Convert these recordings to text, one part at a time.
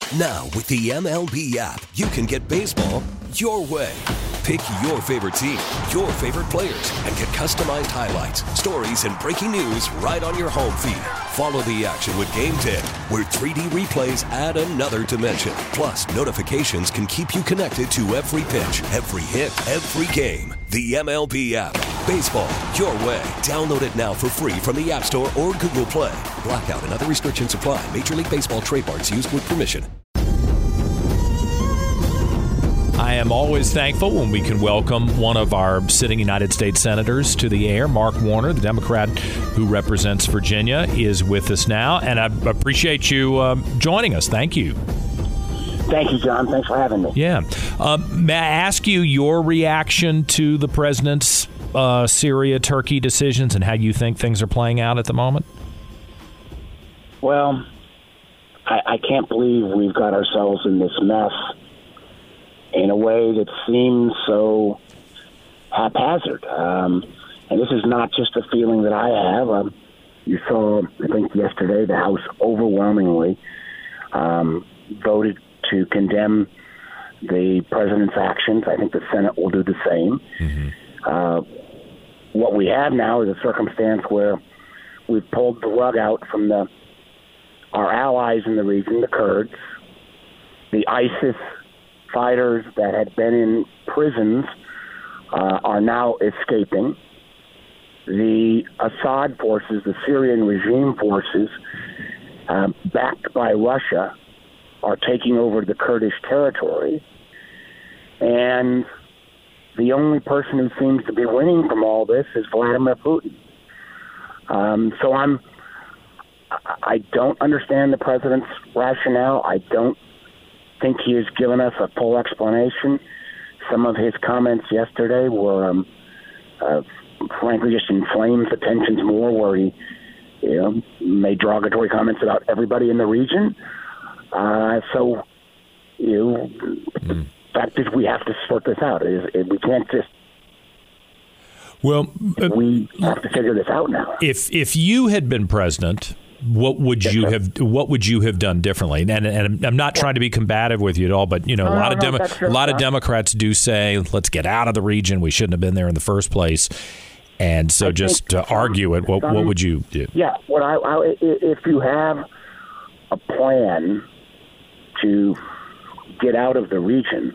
Now, with the MLB app, you can get baseball your way. Pick your favorite team, your favorite players, and get customized highlights, stories, and breaking news right on your home feed. Follow the action with Game 10, where 3D replays add another dimension. Plus, notifications can keep you connected to every pitch, every hit, every game. The MLB app. Baseball your way. Download it now for free from the App Store or Google Play. Blackout and other restrictions apply. Major League Baseball trademarks used with permission. I am always thankful when we can welcome one of our sitting United States senators to the air. Mark Warner, the Democrat who represents Virginia, is with us now, and I appreciate you joining us. Thank you. Thank you, John. Thanks for having me. Yeah. May I ask you your reaction to the president's Syria-Turkey decisions and how you think things are playing out at the moment? Well, I can't believe we've got ourselves in this mess in a way that seems so haphazard. And this is not just a feeling that I have. You saw, I think yesterday, the House overwhelmingly voted to condemn the president's actions. I think the Senate will do the same. Mm-hmm. What we have now is a circumstance where we've pulled the rug out from our allies in the region, the Kurds, the ISIS fighters that had been in prisons are now escaping. The Assad forces, the Syrian regime forces, backed by Russia, are taking over the Kurdish territory. And the only person who seems to be winning from all this is Vladimir Putin. So I don't understand the president's rationale. I don't think he has given us a full explanation. Some of his comments yesterday were, frankly, just inflamed the tensions more, where he made derogatory comments about everybody in the region. The fact is we have to sort this out. We can't just... Well, we have to figure this out now. If you had been president, what would you have done differently? And I'm not trying to be combative with you at all, but a lot of Democrats do say, let's get out of the region. We shouldn't have been there in the first place. And so to argue it, what would you do? Yeah, if you have a plan to get out of the region,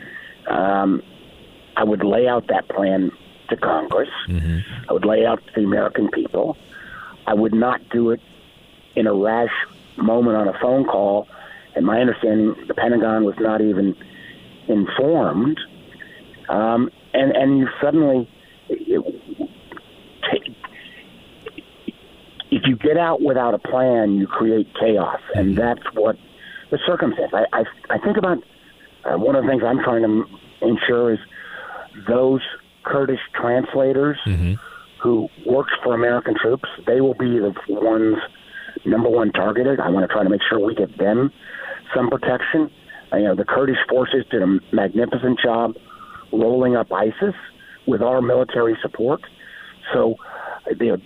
I would lay out that plan to Congress. Mm-hmm. I would lay out to the American people. I would not do it in a rash moment on a phone call. And my understanding, the Pentagon was not even informed. And you suddenly, if you get out without a plan, you create chaos. And that's what the circumstance. I think about one of the things I'm trying to ensure is those Kurdish translators mm-hmm. who worked for American troops, they will be the ones number one targeted. I want to try to make sure we get them some protection. The Kurdish forces did a magnificent job rolling up ISIS with our military support. So the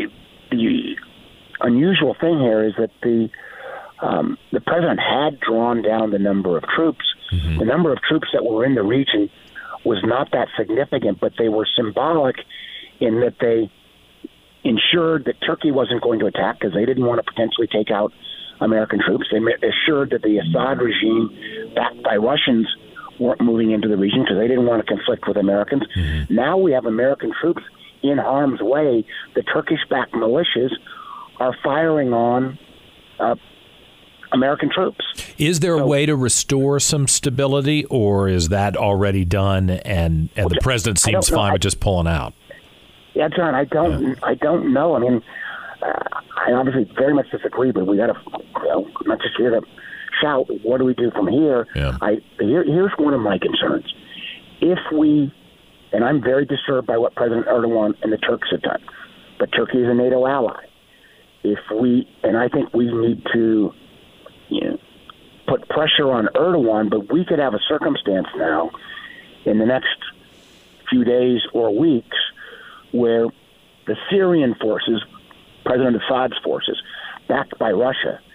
unusual thing here is that the president had drawn down the number of troops. Mm-hmm. The number of troops that were in the region was not that significant, but they were symbolic in that they ensured that Turkey wasn't going to attack because they didn't want to potentially take out American troops. They assured that the Assad regime, backed by Russians, weren't moving into the region because they didn't want to conflict with Americans. Mm-hmm. Now we have American troops in harm's way. The Turkish-backed militias are firing on American troops. Is there a way to restore some stability, or is that already done and the president seems fine with just pulling out? Yeah, John, I don't know. I mean, I obviously very much disagree, but we got to, not just here to shout, what do we do from here? Yeah. Here's one of my concerns. If we, and I'm very disturbed by what President Erdogan and the Turks have done, but Turkey is a NATO ally. And I think we need to, put pressure on Erdogan, but we could have a circumstance now in the next few days or weeks where the Syrian forces, President Assad's forces, backed by Russia,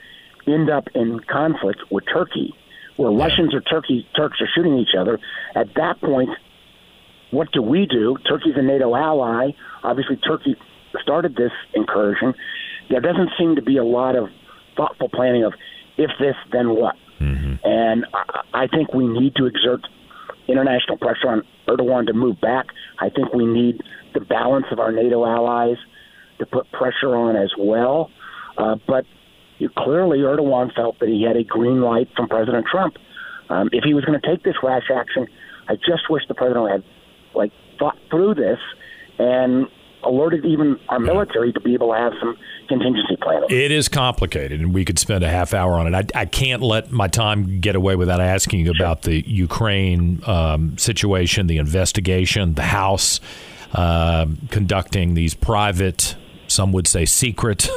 end up in conflict with Turkey, where Russians or Turks are shooting each other, at that point, what do we do? Turkey's a NATO ally. Obviously, Turkey started this incursion. There doesn't seem to be a lot of thoughtful planning of if this, then what. Mm-hmm. And I think we need to exert international pressure on Erdogan to move back. I think we need the balance of our NATO allies to put pressure on as well. But clearly Erdogan felt that he had a green light from President Trump. If he was going to take this rash action, I just wish the president had thought through this and alerted even our military to be able to have some contingency planning. It is complicated, and we could spend a half hour on it. I can't let my time get away without asking you about the Ukraine situation, the investigation, the House conducting these private, some would say secret,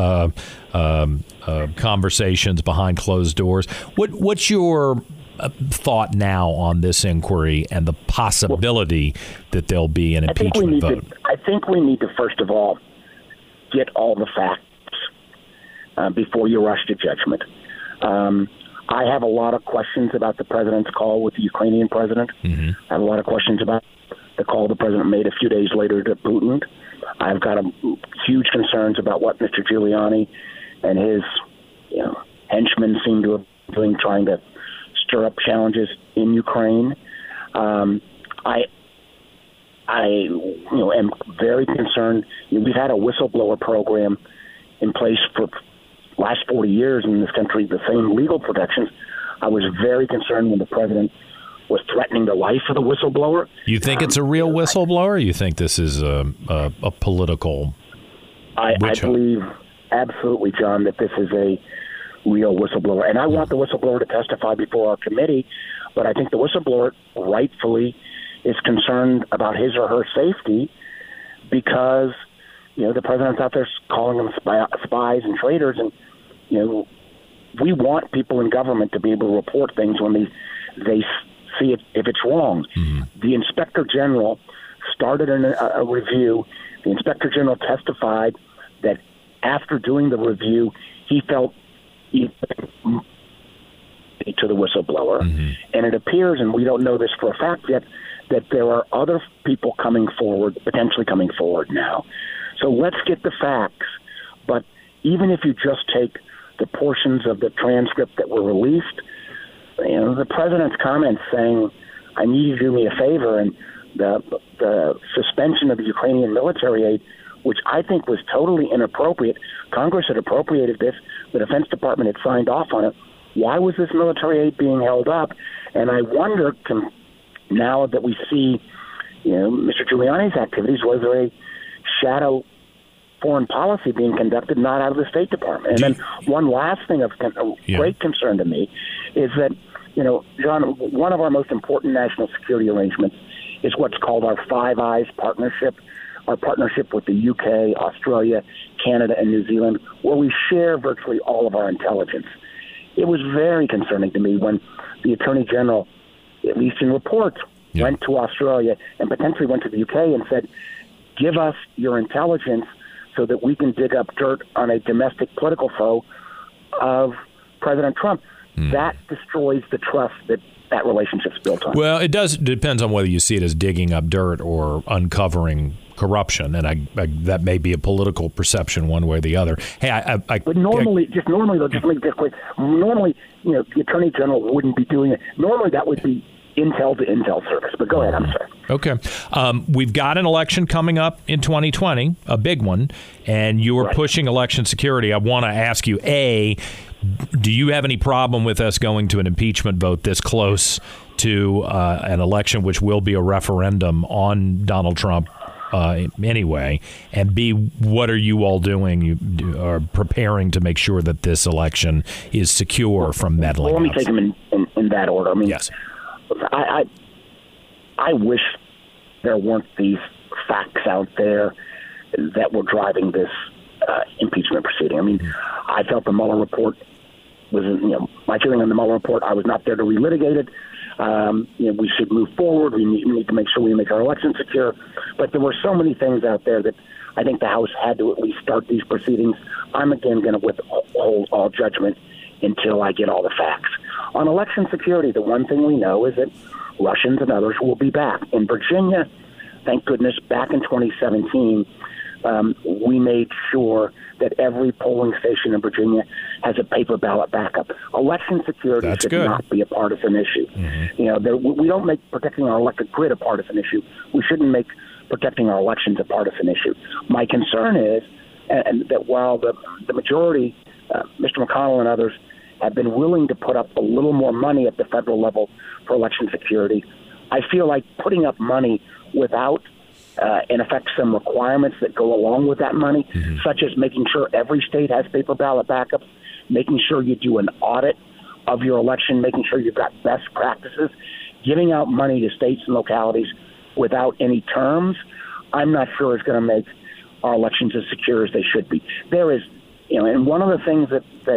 conversations behind closed doors. What's your thought now on this inquiry and the possibility that there'll be an impeachment vote? I think we need to, first of all, get all the facts before you rush to judgment. I have a lot of questions about the president's call with the Ukrainian president. Mm-hmm. I have a lot of questions about the call the president made a few days later to Putin. I've got huge concerns about what Mr. Giuliani and his henchmen seem to have been doing, trying to stir up challenges in Ukraine. I am very concerned. We've had a whistleblower program in place for the last 40 years in this country, the same legal protections. I was very concerned when the president was threatening the life of the whistleblower. You think it's a real whistleblower? Or you think this is a political? I believe absolutely, John, that this is a real whistleblower. And I want the whistleblower to testify before our committee, but I think the whistleblower rightfully is concerned about his or her safety because, the president's out there calling them spies and traitors. And, we want people in government to be able to report things when they see it if it's wrong. Mm-hmm. The Inspector General started a review. The Inspector General testified that after doing the review, he felt to the whistleblower. Mm-hmm. And it appears, and we don't know this for a fact yet, that there are other people potentially coming forward now. So let's get the facts. But even if you just take the portions of the transcript that were released, the president's comments saying, I need you to do me a favor, and the suspension of the Ukrainian military aid, which I think was totally inappropriate. Congress had appropriated this. The Defense Department had signed off on it. Why was this military aid being held up? And I wonder, now that we see Mr. Giuliani's activities, was there a shadow foreign policy being conducted not out of the State Department? And then one last thing of great concern to me is that, John, one of our most important national security arrangements is what's called our Five Eyes partnership, our partnership with the UK, Australia, Canada, and New Zealand, where we share virtually all of our intelligence. It was very concerning to me when the Attorney General, at least in reports, went to Australia and potentially went to the UK and said, give us your intelligence so that we can dig up dirt on a domestic political foe of President Trump. That destroys the trust that relationship's built on. Well, it depends on whether you see it as digging up dirt or uncovering corruption, and that may be a political perception one way or the other. Hey, but normally, just make this quick. Normally, the Attorney General wouldn't be doing it. Normally, that would be intel to intel service. But go ahead, I'm sorry. Okay. We've got an election coming up in 2020, a big one, and you are pushing election security. I want to ask you, do you have any problem with us going to an impeachment vote this close to an election which will be a referendum on Donald Trump anyway? And B, what are you all doing? You are preparing to make sure that this election is secure from meddling. Well, let me take them in that order. I mean, yes. I wish there weren't these facts out there that were driving this impeachment proceeding. I mean, I felt the Mueller report was, my feeling on the Mueller report, I was not there to relitigate it. We should move forward. We need to make sure we make our election secure. But there were so many things out there that I think the House had to at least start these proceedings. I'm again going to withhold all judgment until I get all the facts. On election security, the one thing we know is that Russians and others will be back. In Virginia, thank goodness, back in 2017, we made sure that every polling station in Virginia has a paper ballot backup. Election security should not be a partisan issue. We don't make protecting our electric grid a partisan issue. We shouldn't make protecting our elections a partisan issue. My concern is that while the majority, Mr. McConnell and others, have been willing to put up a little more money at the federal level for election security, I feel like putting up money without in effect, some requirements that go along with that money, such as making sure every state has paper ballot backups, making sure you do an audit of your election, making sure you've got best practices, giving out money to states and localities without any terms, I'm not sure is going to make our elections as secure as they should be. There is, and one of the things that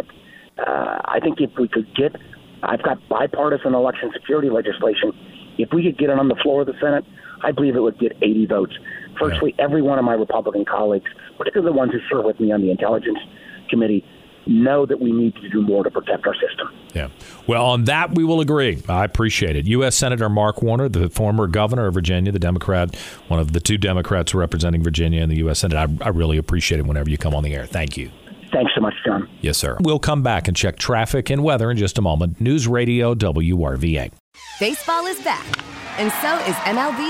I think if we could get, I've got bipartisan election security legislation. If we could get it on the floor of the Senate, I believe it would get 80 votes. Virtually every one of my Republican colleagues, particularly the ones who serve with me on the Intelligence Committee, know that we need to do more to protect our system. Yeah. Well, on that, we will agree. I appreciate it. U.S. Senator Mark Warner, the former governor of Virginia, the Democrat, one of the two Democrats representing Virginia in the U.S. Senate. I really appreciate it whenever you come on the air. Thank you. Thanks so much, John. Yes, sir. We'll come back and check traffic and weather in just a moment. News Radio WRVA. Baseball is back, and so is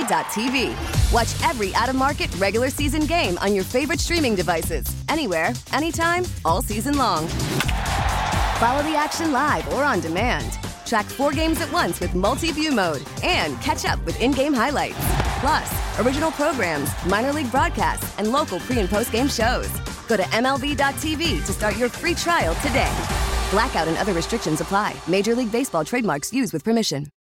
MLB.tv. Watch every out-of-market regular season game on your favorite streaming devices, anywhere, anytime, all season long. Follow the action live or on demand. Track 4 games at once with multi-view mode and catch up with in-game highlights. Plus, original programs, minor league broadcasts, and local pre- and post-game shows. Go to MLB.tv to start your free trial today. Blackout and other restrictions apply. Major League Baseball trademarks used with permission.